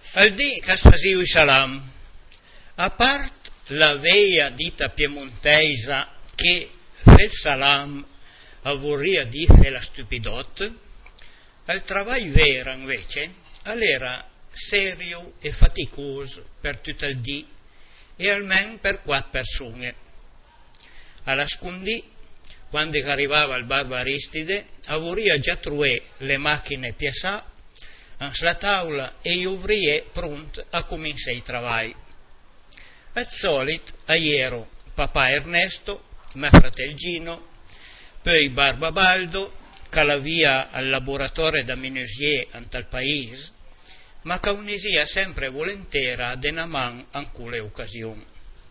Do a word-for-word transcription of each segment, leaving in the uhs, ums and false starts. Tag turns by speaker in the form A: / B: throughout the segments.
A: Al dì che sfasiu i salam, a part la veia dita piemontesa che fe il salam avoria di fe la stupidot, al travaglio vera invece all'era serio e faticoso per tutto il dì e almeno per quattro persone. Alla scundì, quando arrivava il barbaristide, avoria già truè le macchine piassà sulla tavola e io ovrie pronto a cominciare i travagli. Al solito, ieri papà Ernesto, mio fratello Gino, poi Barba Baldo, che la via al laboratorio da Menuisier ante il paese, ma che unisia sempre volentiera de una man an quelle occasioni.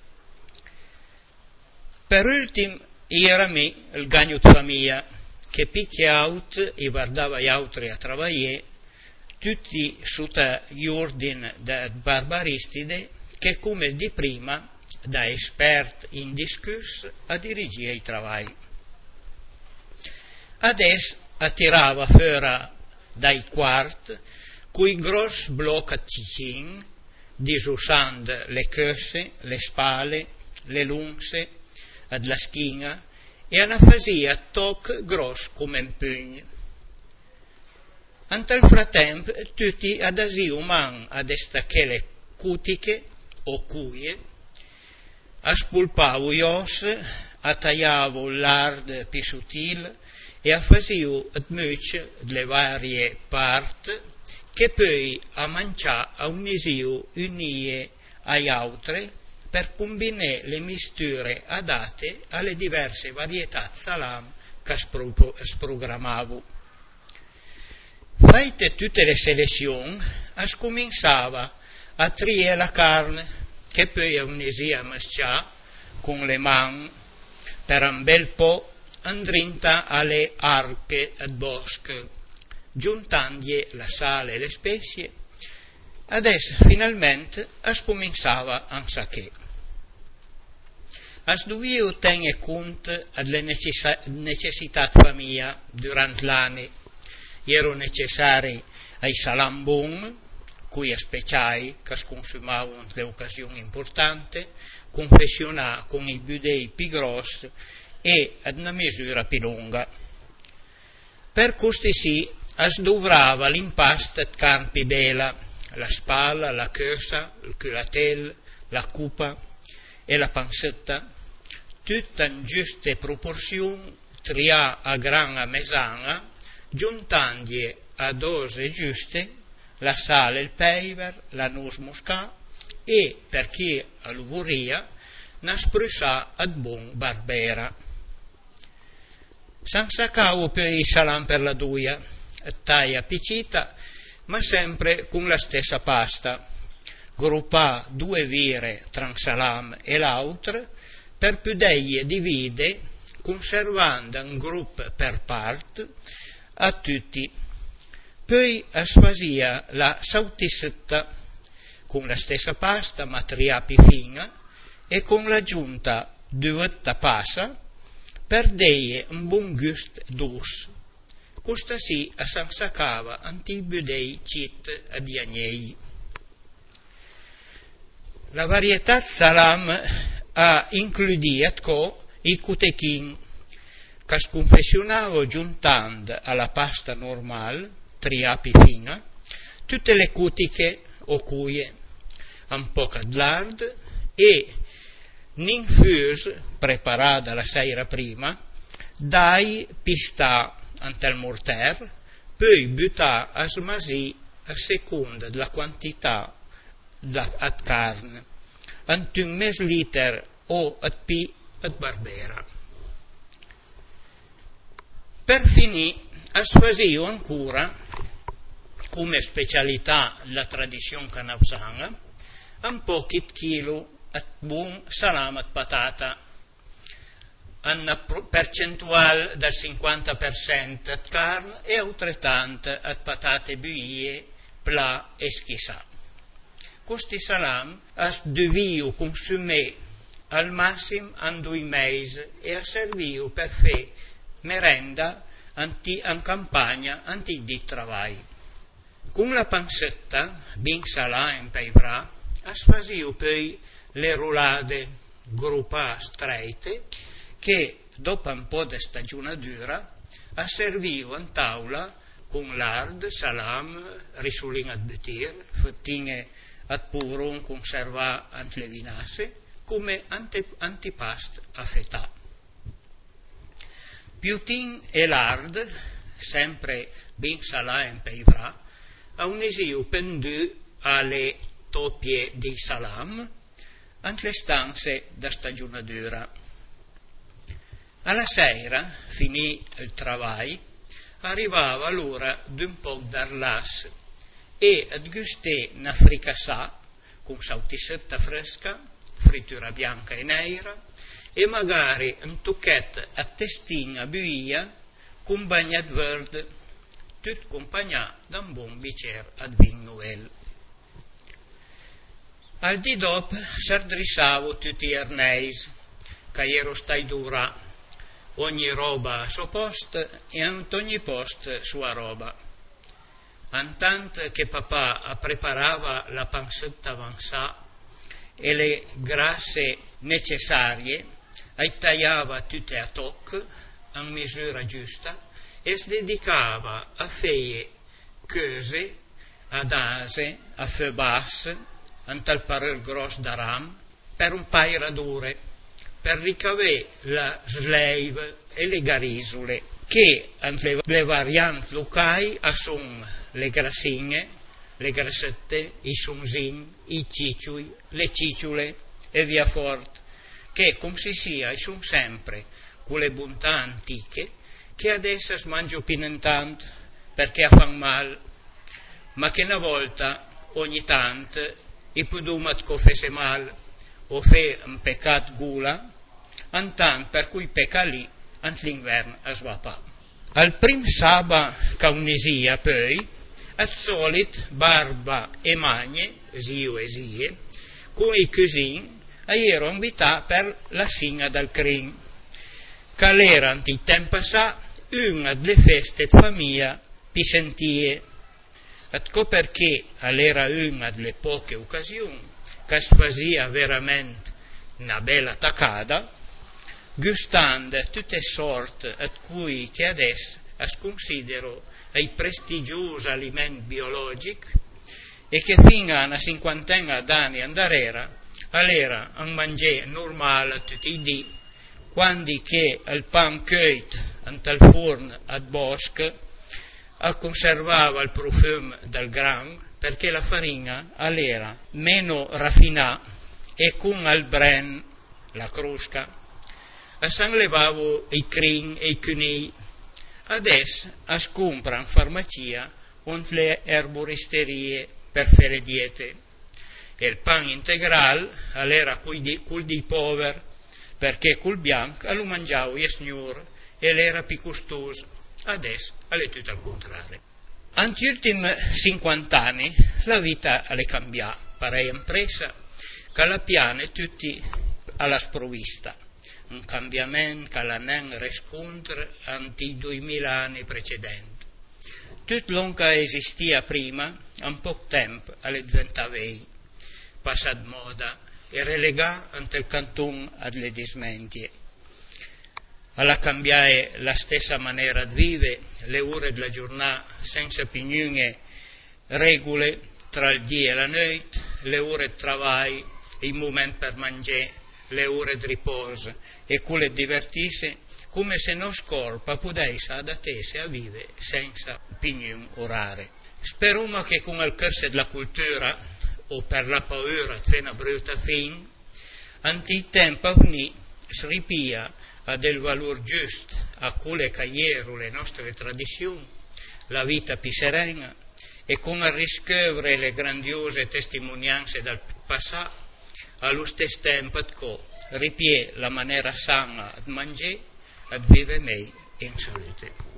A: Per ultimo, era me il gagno di famiglia, che picchiaut e guardava gli altri a travagliare, tutti sotto gli ordini del barbaristide, che come di prima, da espert indiscusso, a dirigere i travagli. Adesso attirava fuori dai quarti, coi grossi blocchi a cicin, disussando le cosse, le spalle, le lunze, ad la schiena, e una fasia toc grosso come un pugno. Ante il frattempo, tutti adasiu man ad estachele cutiche o cuie, a spulpavo gli ossi, a tagliavo l'ard più sottile e a fasiu il muccio delle varie parti che poi a mancià a unisiu unie agli altri per combinare le misture adatte alle diverse varietà salam che sprogrammavo. Fatte tutte le selezioni, si cominciava a triare la carne, che poi a unisia a mescià con le mani per un bel po' andrinta alle arche al bosco, giuntandogli la sale e le spezie. Adesso finalmente si cominciava a sacché. Si doveva tenere conto delle necessità di famiglia durante l'anno. Erano necessari ai salam bon, cui speciai che si consumavano le occasioni importanti, confezionati con i budei più grossi e ad una misura più lunga. Per questi sì, si dovrava l'impasto di carne più bella, la spalla, la cossa, il culatello, la cupa e la pancetta, tutta in giuste proporzioni, trià a gran a mesana, giuntandogli a dose giuste la sale, il peper, la noce muscà e, per chi all'uvoria, una sprussà ad buon barbera. San sacavo poi il salam per la duia, taglia piccita, ma sempre con la stessa pasta, gruppà due vire tra un salam e l'altro, per potergli divide, conservando un gruppo per parte, a tutti. Poi si faceva la sautissetta con la stessa pasta ma tria più fina e con l'aggiunta di due passa per dare un buon gusto dolce. Questo sì si sacava antibi dei cit a diagnei. La varietà salam ha includiato i cutechin, che si confezionava giuntando alla pasta normale, triapi fina, tutte le cutiche o cuie, un po' di lard e ninfus, preparata la sera prima, dai pistà ante il morter, poi buttà a smasì a seconda della quantità di carne, ante un mes liter o ad pi ad barbera. Per finire, si faceva ancora, come specialità della tradizione canavsana, un po' di chilo di buon salame di patata, una percentuale del cinquanta per cento di carne e altrettanto di patate buie, pla e schissà. Questi salami si dovevano consumare al massimo in due mesi e servivano per fare merenda anti, in campagna anti di travagli. Con la pancetta, ben salà in peivra, es fasiu poi le roulade gruppa streite che, dopo un po' di stagionadura, es serviu in tavola con lard, salam, risulin ad butir, fettine ad puron conserva ant le vinasse, come ante, antipast a fetà. Piutin e lard, sempre ben salà in peivra, a unesiu pendu alle topie dei salam, ant le stanze da stagionadura. Alla sera, finì il travai, arrivava l'ora d'un po' d'arlas e ad gustè una fricassà con sautissetta fresca, frittura bianca e nera e magari un tucchet a testina buia con bagnat verde, tut compagnato da un buon bicer ad vin noel. Al di dopo s'addrissavo tutti gli arneis, che ero stai dura, ogni roba a suo posto e ad ogni posto sua roba. Antant che papà preparava la pancetta avanzà e le grasse necessarie, ai tagliava tutte a toc, in misura giusta, e si dedicava a fare cose, ad ase, a feu basse, un tal parel gros d'aram, per un paio d'ore, per ricavere la sleive e le garisole, che le, le varianti locali sono le grassine, le grassette, i sonzin, i cicciui, le cicciule e via fort, che come si sia sono sempre quelle bontà antiche che adesso si mangiano più in tanto perché fanno male, ma che una volta ogni tanto i pudumat co fese mal o fe un peccat gula, antant per cui pecca lì ant l'invern es va pa. Al prim saba caunesia poi, al solit barba e magne, zio e zie, con i cusin, ero invitato per la signa del crin, che l'era anti tempo sa una delle feste di famiglia pi sentie. Ecco perché era una delle poche occasioni che si faceva veramente una bella taccata, gustando tutte sorti a cui che adesso si considero i prestigiosi alimenti biologici e che fino a una cinquantina d'anni andare era un mangiare normale tutti i giorni, quando che il pan cuoito al forno ad bosco conservava il profumo del gran perché la farina era meno raffinata e con il bren, la crusca, s'enlevavo i crin e i cunei. Adesso si compra in farmacia o le erboristerie per fare diete. E il pan integrale era col di poveri perché col bianco lo mangiavo gli signori e l'era più costoso. Adesso è tutto al contrario. Negli ultimi cinquanta anni la vita è cambiata, pare impresa che la piane tutti alla sprovvista, un cambiamento che la non riscontra anti duemila anni precedenti. Tutto l'on che esistia prima, in poco tempo, è diventato vei, passato moda e relegato ante il canton alle dismentie. Alla cambiare la stessa maniera di vivere, le ore della giornata senza più niente regole tra il dia e la notte, le ore di lavoro, i momenti per mangiare, le ore di riposo e quelle di divertirsi, come se non scorpa potesse adattarsi a vivere senza più niente orario. Speriamo che con il corso della cultura o per la paura di fare una brutta fine, anti tempo a venire si ripia a del valore giusto a quelle che erano le nostre tradizioni, la vita più serena, e con a riscoprire le grandiose testimonianze del passato, allo stesso tempo ripie la maniera sana di mangiare, di vivere meglio in salute.